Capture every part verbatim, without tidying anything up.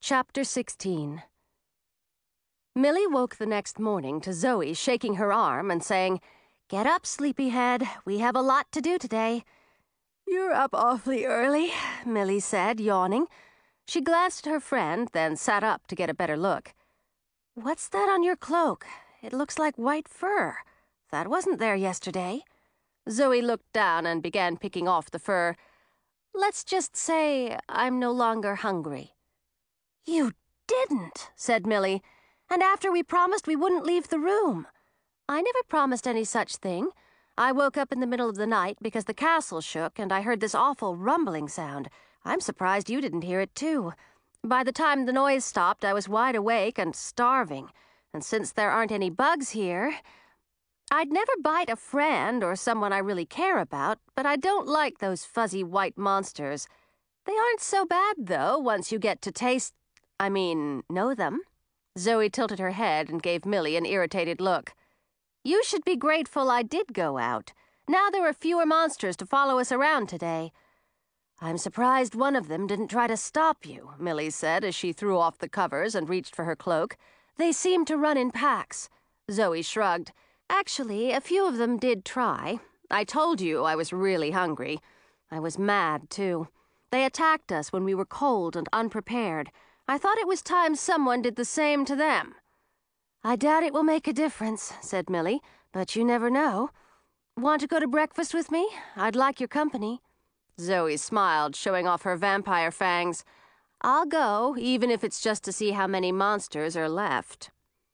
Chapter sixteen. Millie woke the next morning to Zoe shaking her arm and saying, "Get up, sleepyhead. We have a lot to do today." "You're up awfully early," Millie said, yawning. She glanced at her friend, then sat up to get a better look. "What's that on your cloak? It looks like white fur. That wasn't there yesterday." Zoe looked down and began picking off the fur. "Let's just say I'm no longer hungry." "You didn't," said Millie. "And after we promised we wouldn't leave the room." "I never promised any such thing. I woke up in the middle of the night because the castle shook and I heard this awful rumbling sound. I'm surprised you didn't hear it too. By the time the noise stopped, I was wide awake and starving. And since there aren't any bugs here, I'd never bite a friend or someone I really care about, but I don't like those fuzzy white monsters. They aren't so bad, though, once you get to taste... I mean, know them." Zoe tilted her head and gave Millie an irritated look. "You should be grateful I did go out. Now there are fewer monsters to follow us around today." "I'm surprised one of them didn't try to stop you," Millie said as she threw off the covers and reached for her cloak. "They seem to run in packs." Zoe shrugged. "Actually, a few of them did try. I told you I was really hungry. I was mad, too. They attacked us when we were cold and unprepared. I thought it was time someone did the same to them." "I doubt it will make a difference," said Millie, "but you never know. Want to go to breakfast with me? I'd like your company." Zoe smiled, showing off her vampire fangs. "I'll go, even if it's just to see how many monsters are left."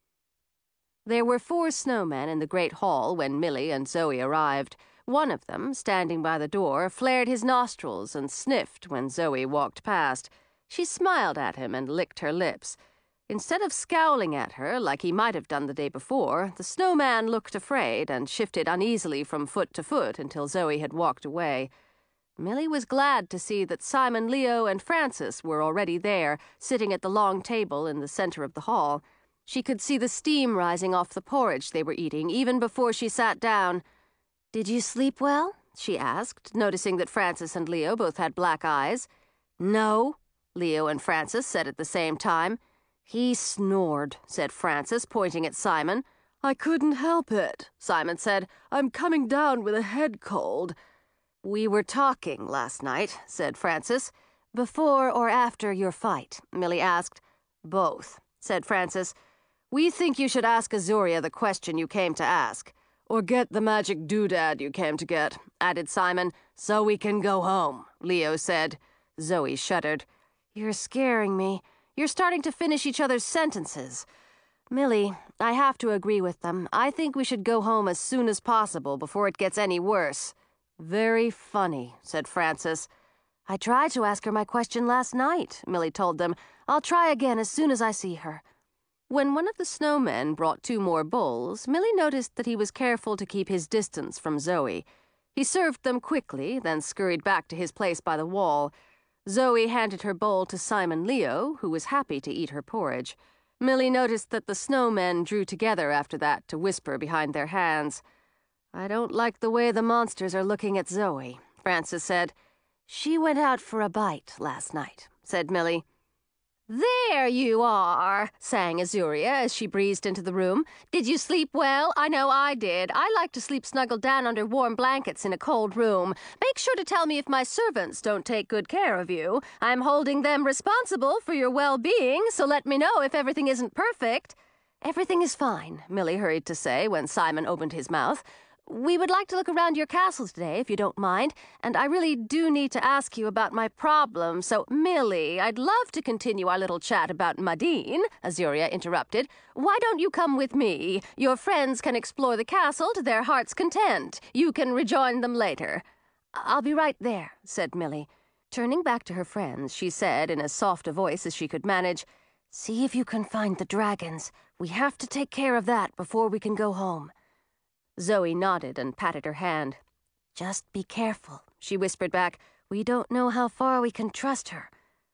There were four snowmen in the great hall when Millie and Zoe arrived. One of them, standing by the door, flared his nostrils and sniffed when Zoe walked past. She smiled at him and licked her lips. Instead of scowling at her, like he might have done the day before, the snowman looked afraid and shifted uneasily from foot to foot until Zoe had walked away. Millie was glad to see that Simon, Leo, and Francis were already there, sitting at the long table in the center of the hall. She could see the steam rising off the porridge they were eating even before she sat down. "Did you sleep well?" she asked, noticing that Francis and Leo both had black eyes. "No," Leo and Francis said at the same time. "He snored," said Francis, pointing at Simon. "I couldn't help it," Simon said. "I'm coming down with a head cold." "We were talking last night," said Francis. "Before or after your fight?" Millie asked. "Both," said Francis. "We think you should ask Azuria the question you came to ask. Or get the magic doodad you came to get," added Simon. "So we can go home," Leo said. Zoe shuddered. "You're scaring me. You're starting to finish each other's sentences." "Millie, I have to agree with them. I think we should go home as soon as possible before it gets any worse." "Very funny," said Francis. "I tried to ask her my question last night," Millie told them. "I'll try again as soon as I see her." When one of the snowmen brought two more bowls, Millie noticed that he was careful to keep his distance from Zoe. He served them quickly, then scurried back to his place by the wall. Zoe handed her bowl to Simon Leo, who was happy to eat her porridge. Millie noticed that the snowmen drew together after that to whisper behind their hands. "I don't like the way the monsters are looking at Zoe," Francis said. "She went out for a bite last night," said Millie. "There you are," sang Azuria as she breezed into the room. "Did you sleep well? I know I did. I like to sleep snuggled down under warm blankets in a cold room. Make sure to tell me if my servants don't take good care of you. I'm holding them responsible for your well-being, so let me know if everything isn't perfect." "Everything is fine," Millie hurried to say when Simon opened his mouth. "We would like to look around your castle today, if you don't mind, and I really do need to ask you about my problem, so—" "Millie, I'd love to continue our little chat about Madine," Azuria interrupted. "Why don't you come with me? Your friends can explore the castle to their heart's content. You can rejoin them later." "I'll be right there," said Millie. Turning back to her friends, she said in as soft a voice as she could manage, "See if you can find the dragons. We have to take care of that before we can go home." Zoe nodded and patted her hand. "Just be careful," she whispered back. "We don't know how far we can trust her."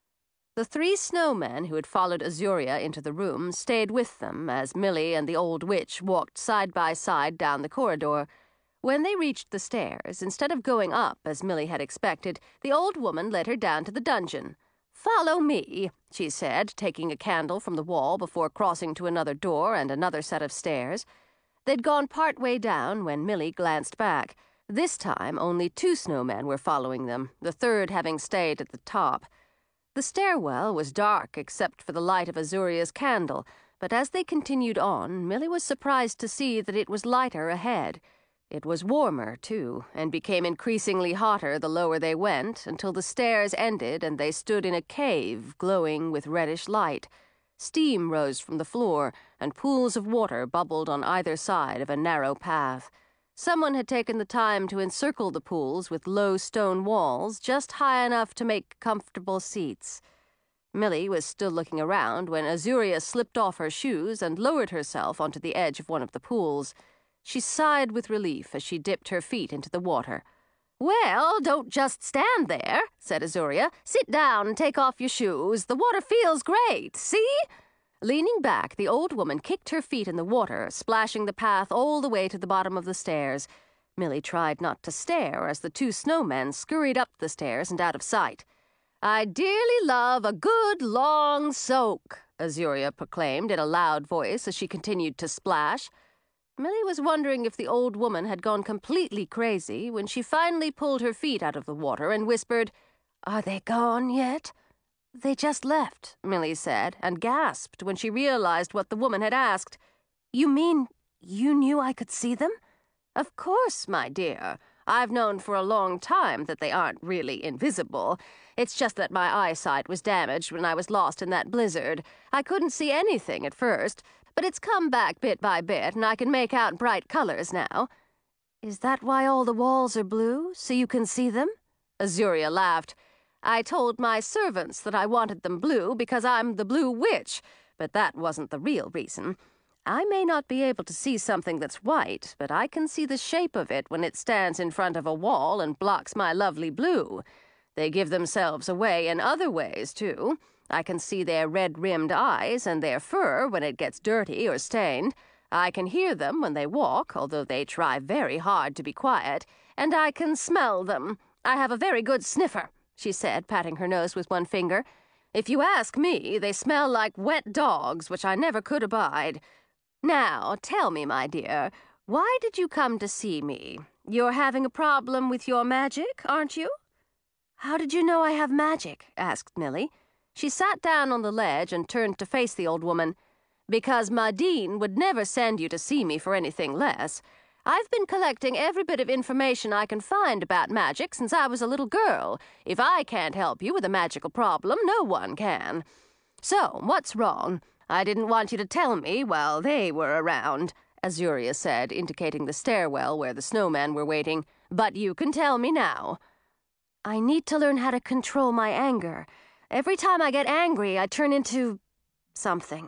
The three snowmen who had followed Azuria into the room stayed with them as Millie and the old witch walked side by side down the corridor. When they reached the stairs, instead of going up as Millie had expected, the old woman led her down to the dungeon. "Follow me," she said, taking a candle from the wall before crossing to another door and another set of stairs. They'd gone part way down when Millie glanced back. This time, only two snowmen were following them, the third having stayed at the top. The stairwell was dark except for the light of Azuria's candle, but as they continued on, Millie was surprised to see that it was lighter ahead. It was warmer, too, and became increasingly hotter the lower they went, until the stairs ended and they stood in a cave glowing with reddish light. Steam rose from the floor, and pools of water bubbled on either side of a narrow path. Someone had taken the time to encircle the pools with low stone walls just high enough to make comfortable seats. Millie was still looking around when Azuria slipped off her shoes and lowered herself onto the edge of one of the pools. She sighed with relief as she dipped her feet into the water. "Well, don't just stand there," said Azuria. "Sit down and take off your shoes. The water feels great, see?" Leaning back, the old woman kicked her feet in the water, splashing the path all the way to the bottom of the stairs. Millie tried not to stare as the two snowmen scurried up the stairs and out of sight. "I dearly love a good long soak," Azuria proclaimed in a loud voice as she continued to splash. Millie was wondering if the old woman had gone completely crazy when she finally pulled her feet out of the water and whispered, "Are they gone yet?" "They just left," Millie said, and gasped when she realized what the woman had asked. "You mean you knew I could see them?" "Of course, my dear. I've known for a long time that they aren't really invisible. It's just that my eyesight was damaged when I was lost in that blizzard. I couldn't see anything at first, but it's come back bit by bit, and I can make out bright colors now." "Is that why all the walls are blue, so you can see them?" Azuria laughed. "I told my servants that I wanted them blue because I'm the Blue Witch, but that wasn't the real reason. I may not be able to see something that's white, but I can see the shape of it when it stands in front of a wall and blocks my lovely blue. They give themselves away in other ways, too. I can see their red-rimmed eyes and their fur when it gets dirty or stained. I can hear them when they walk, although they try very hard to be quiet. And I can smell them. I have a very good sniffer," she said, patting her nose with one finger. "If you ask me, they smell like wet dogs, which I never could abide. Now, tell me, my dear, why did you come to see me? You're having a problem with your magic, aren't you?" "How did you know I have magic?" asked Millie. She sat down on the ledge and turned to face the old woman. "Because Madine would never send you to see me for anything less. I've been collecting every bit of information I can find about magic since I was a little girl. If I can't help you with a magical problem, no one can. So, what's wrong? I didn't want you to tell me while they were around," Azuria said, indicating the stairwell where the snowmen were waiting. "But you can tell me now." "I need to learn how to control my anger. Every time I get angry, I turn into something."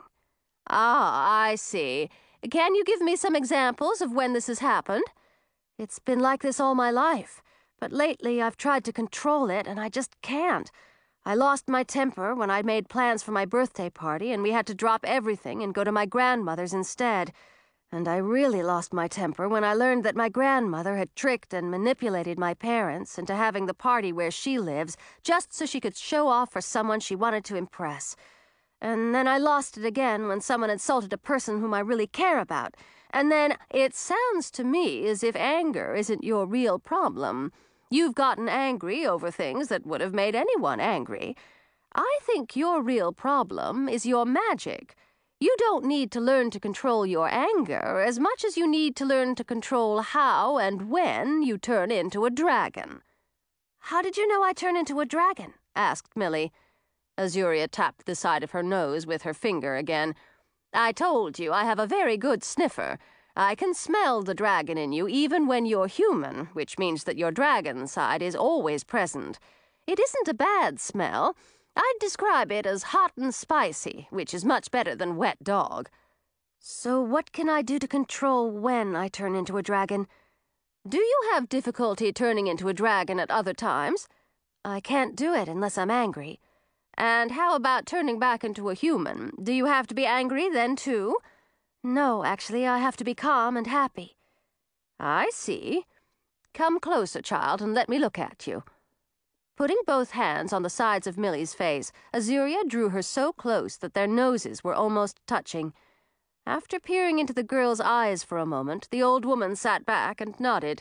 "Ah, I see. Can you give me some examples of when this has happened?" "It's been like this all my life, but lately I've tried to control it, and I just can't. I lost my temper when I made plans for my birthday party, and we had to drop everything and go to my grandmother's instead. And I really lost my temper when I learned that my grandmother had tricked and manipulated my parents into having the party where she lives just so she could show off for someone she wanted to impress. And then I lost it again when someone insulted a person whom I really care about. And then it sounds to me as if anger isn't your real problem. You've gotten angry over things that would have made anyone angry. I think your real problem is your magic. You don't need to learn to control your anger as much as you need to learn to control how and when you turn into a dragon." "How did you know I turn into a dragon?" asked Millie. Azuria tapped the side of her nose with her finger again. "I told you I have a very good sniffer. I can smell the dragon in you even when you're human, which means that your dragon side is always present. It isn't a bad smell. I'd describe it as hot and spicy, which is much better than wet dog." "So what can I do to control when I turn into a dragon?" "Do you have difficulty turning into a dragon at other times?" "I can't do it unless I'm angry." "And how about turning back into a human? Do you have to be angry then, too?" "No, actually, I have to be calm and happy." "I see. Come closer, child, and let me look at you." Putting both hands on the sides of Millie's face, Azuria drew her so close that their noses were almost touching. After peering into the girl's eyes for a moment, the old woman sat back and nodded.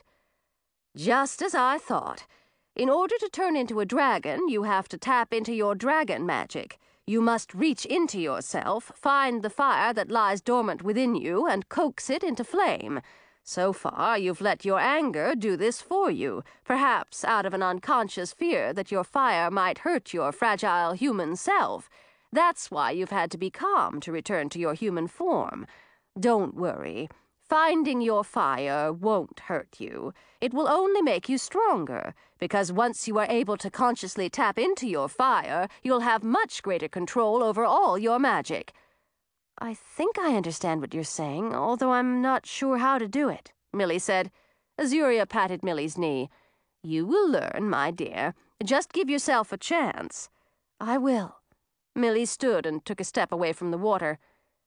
"Just as I thought. In order to turn into a dragon, you have to tap into your dragon magic. You must reach into yourself, find the fire that lies dormant within you, and coax it into flame. So far, you've let your anger do this for you, perhaps out of an unconscious fear that your fire might hurt your fragile human self. That's why you've had to be calm to return to your human form. Don't worry. Finding your fire won't hurt you. It will only make you stronger, because once you are able to consciously tap into your fire, you'll have much greater control over all your magic." "I think I understand what you're saying, although I'm not sure how to do it," Millie said. Azuria patted Millie's knee. "You will learn, my dear. Just give yourself a chance." "I will." Millie stood and took a step away from the water.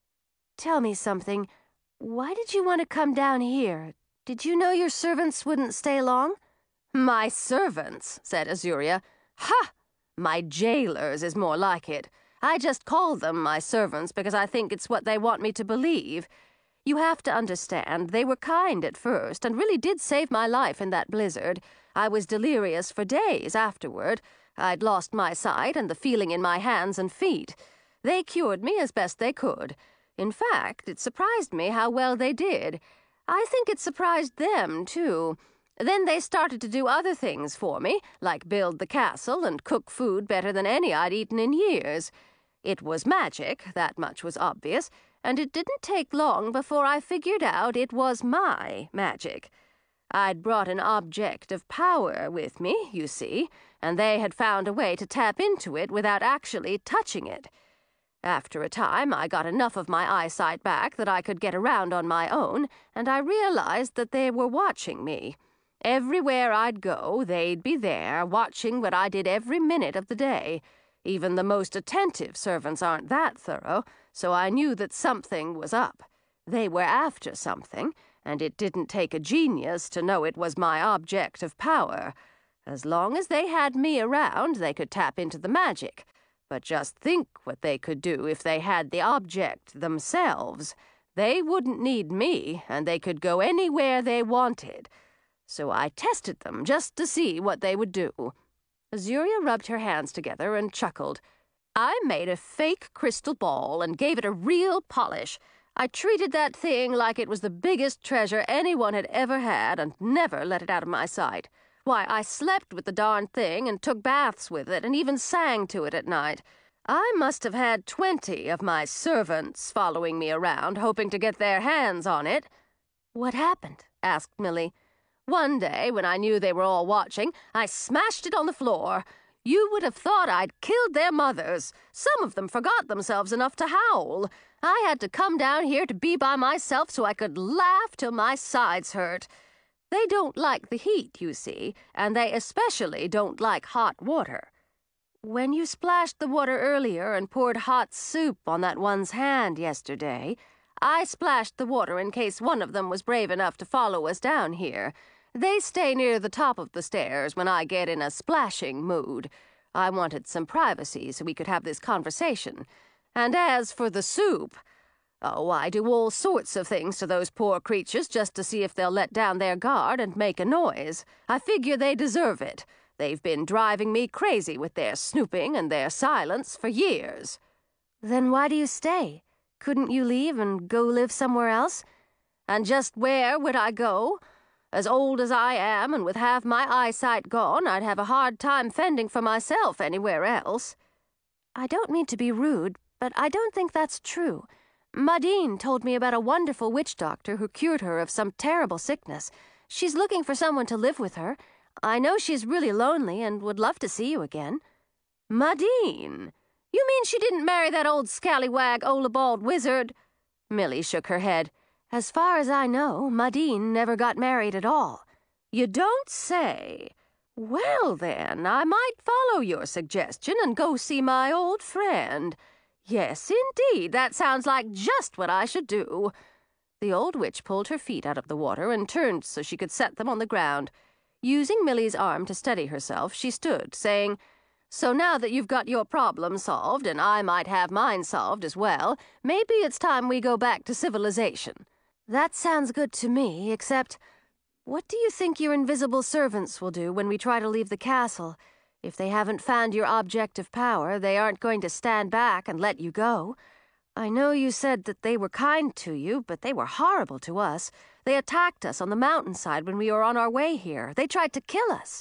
"Tell me something. Why did you want to come down here? Did you know your servants wouldn't stay long?" "My servants," said Azuria. "Ha! My jailers is more like it. I just call them my servants because I think it's what they want me to believe. You have to understand, they were kind at first and really did save my life in that blizzard. I was delirious for days afterward. I'd lost my sight and the feeling in my hands and feet. They cured me as best they could. In fact, it surprised me how well they did. I think it surprised them, too. Then they started to do other things for me, like build the castle and cook food better than any I'd eaten in years. It was magic, that much was obvious, and it didn't take long before I figured out it was my magic. I'd brought an object of power with me, you see, and they had found a way to tap into it without actually touching it. After a time, I got enough of my eyesight back that I could get around on my own, and I realized that they were watching me. Everywhere I'd go, they'd be there, watching what I did every minute of the day. Even the most attentive servants aren't that thorough, so I knew that something was up. They were after something, and it didn't take a genius to know it was my object of power. As long as they had me around, they could tap into the magic. But just think what they could do if they had the object themselves. They wouldn't need me, and they could go anywhere they wanted. So I tested them just to see what they would do." Azuria rubbed her hands together and chuckled. "I made a fake crystal ball and gave it a real polish. I treated that thing like it was the biggest treasure anyone had ever had and never let it out of my sight. Why, I slept with the darn thing and took baths with it and even sang to it at night. I must have had twenty of my servants following me around, hoping to get their hands on it." "What happened?" asked Millie. "One day, when I knew they were all watching, I smashed it on the floor. You would have thought I'd killed their mothers. Some of them forgot themselves enough to howl. I had to come down here to be by myself so I could laugh till my sides hurt. They don't like the heat, you see, and they especially don't like hot water. When you splashed the water earlier and poured hot soup on that one's hand yesterday, I splashed the water in case one of them was brave enough to follow us down here. They stay near the top of the stairs when I get in a splashing mood. I wanted some privacy so we could have this conversation. And as for the soup, oh, I do all sorts of things to those poor creatures just to see if they'll let down their guard and make a noise. I figure they deserve it. They've been driving me crazy with their snooping and their silence for years." "Then why do you stay? Couldn't you leave and go live somewhere else?" "And just where would I go? As old as I am, and with half my eyesight gone, I'd have a hard time fending for myself anywhere else." "I don't mean to be rude, but I don't think that's true. Madine told me about a wonderful witch doctor who cured her of some terrible sickness. She's looking for someone to live with her. I know she's really lonely and would love to see you again." "Madine? You mean she didn't marry that old scallywag Olabald wizard?" Millie shook her head. "As far as I know, Madine never got married at all." "You don't say? Well, then, I might follow your suggestion and go see my old friend. Yes, indeed, that sounds like just what I should do." The old witch pulled her feet out of the water and turned so she could set them on the ground. Using Millie's arm to steady herself, she stood, saying, "So now that you've got your problem solved, and I might have mine solved as well, maybe it's time we go back to civilization." "That sounds good to me, except what do you think your invisible servants will do when we try to leave the castle? If they haven't found your object of power, they aren't going to stand back and let you go. I know you said that they were kind to you, but they were horrible to us. They attacked us on the mountainside when we were on our way here. They tried to kill us."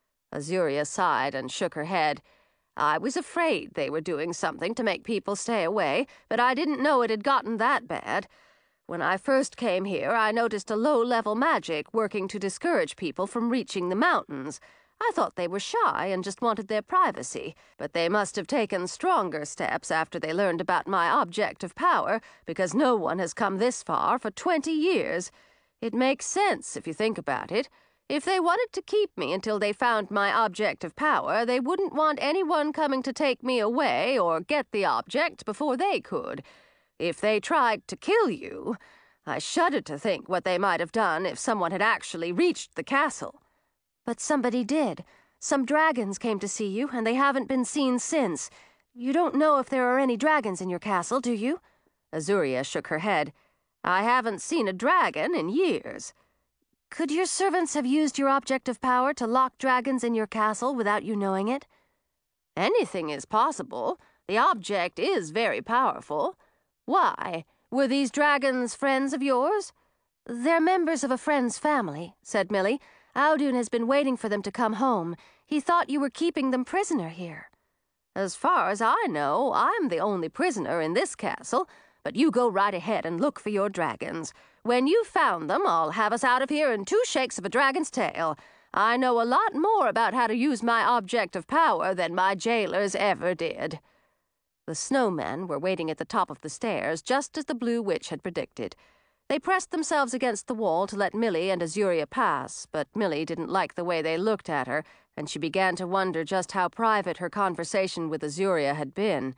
Azuria sighed and shook her head. "I was afraid they were doing something to make people stay away, but I didn't know it had gotten that bad. When I first came here, I noticed a low-level magic working to discourage people from reaching the mountains. I thought they were shy and just wanted their privacy, but they must have taken stronger steps after they learned about my object of power, because no one has come this far for twenty years. It makes sense if you think about it. If they wanted to keep me until they found my object of power, they wouldn't want anyone coming to take me away or get the object before they could. If they tried to kill you, I shudder to think what they might have done if someone had actually reached the castle." "But somebody did. Some dragons came to see you, and they haven't been seen since. You don't know if there are any dragons in your castle, do you?" Azuria shook her head. "I haven't seen a dragon in years." "Could your servants have used your object of power to lock dragons in your castle without you knowing it?" "Anything is possible. The object is very powerful. Why? Were these dragons friends of yours?" "They're members of a friend's family," said Millie. "Audun has been waiting for them to come home. He thought you were keeping them prisoner here." "As far as I know, I'm the only prisoner in this castle, but you go right ahead and look for your dragons. When you've found them, I'll have us out of here in two shakes of a dragon's tail. I know a lot more about how to use my object of power than my jailers ever did." The snowmen were waiting at the top of the stairs, just as the Blue Witch had predicted. They pressed themselves against the wall to let Millie and Azuria pass, but Millie didn't like the way they looked at her, and she began to wonder just how private her conversation with Azuria had been.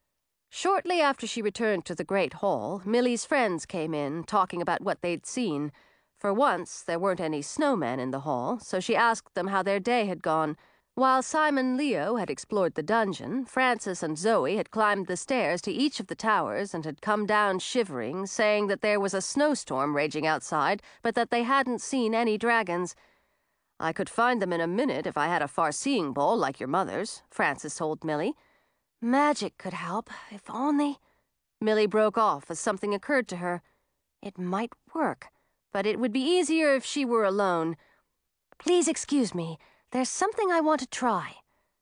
Shortly after she returned to the Great Hall, Millie's friends came in, talking about what they'd seen. For once, there weren't any snowmen in the hall, so she asked them how their day had gone. While Simon Leo had explored the dungeon, Francis and Zoe had climbed the stairs to each of the towers and had come down shivering, saying that there was a snowstorm raging outside, but that they hadn't seen any dragons. "I could find them in a minute if I had a far-seeing ball like your mother's," Francis told Millie. "Magic could help, if only—" Millie broke off as something occurred to her. It might work, but it would be easier if she were alone. "Please excuse me. There's something I want to try."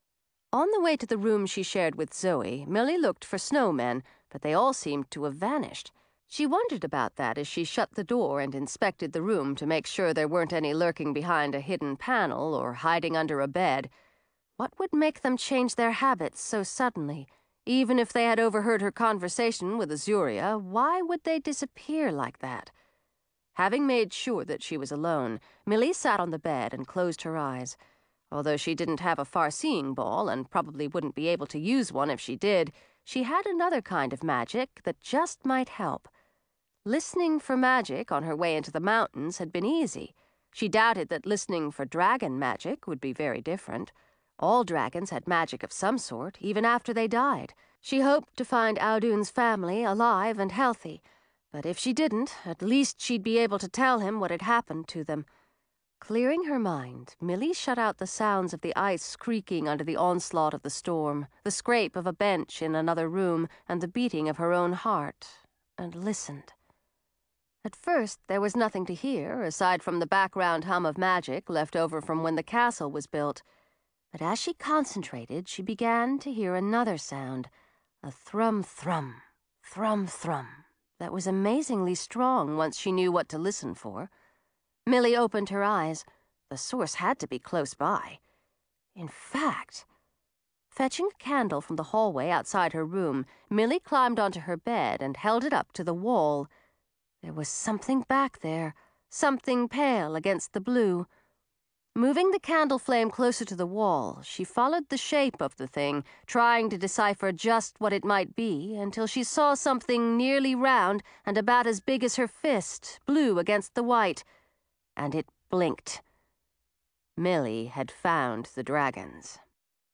On the way to the room she shared with Zoe, Millie looked for snowmen, but they all seemed to have vanished. She wondered about that as she shut the door and inspected the room to make sure there weren't any lurking behind a hidden panel or hiding under a bed. What would make them change their habits so suddenly? Even if they had overheard her conversation with Azuria, why would they disappear like that? Having made sure that she was alone, Millie sat on the bed and closed her eyes. Although she didn't have a far-seeing ball and probably wouldn't be able to use one if she did, she had another kind of magic that just might help. Listening for magic on her way into the mountains had been easy. She doubted that listening for dragon magic would be very different. All dragons had magic of some sort, even after they died. She hoped to find Audun's family alive and healthy, but if she didn't, at least she'd be able to tell him what had happened to them. Clearing her mind, Millie shut out the sounds of the ice creaking under the onslaught of the storm, the scrape of a bench in another room, and the beating of her own heart, and listened. At first, there was nothing to hear, aside from the background hum of magic left over from when the castle was built. But as she concentrated, she began to hear another sound, a thrum-thrum, thrum-thrum, that was amazingly strong once she knew what to listen for. Millie opened her eyes. The source had to be close by. In fact, fetching a candle from the hallway outside her room, Millie climbed onto her bed and held it up to the wall. There was something back there, something pale against the blue. Moving the candle flame closer to the wall, she followed the shape of the thing, trying to decipher just what it might be, until she saw something nearly round and about as big as her fist, blue against the white. And it blinked. Millie had found the dragons.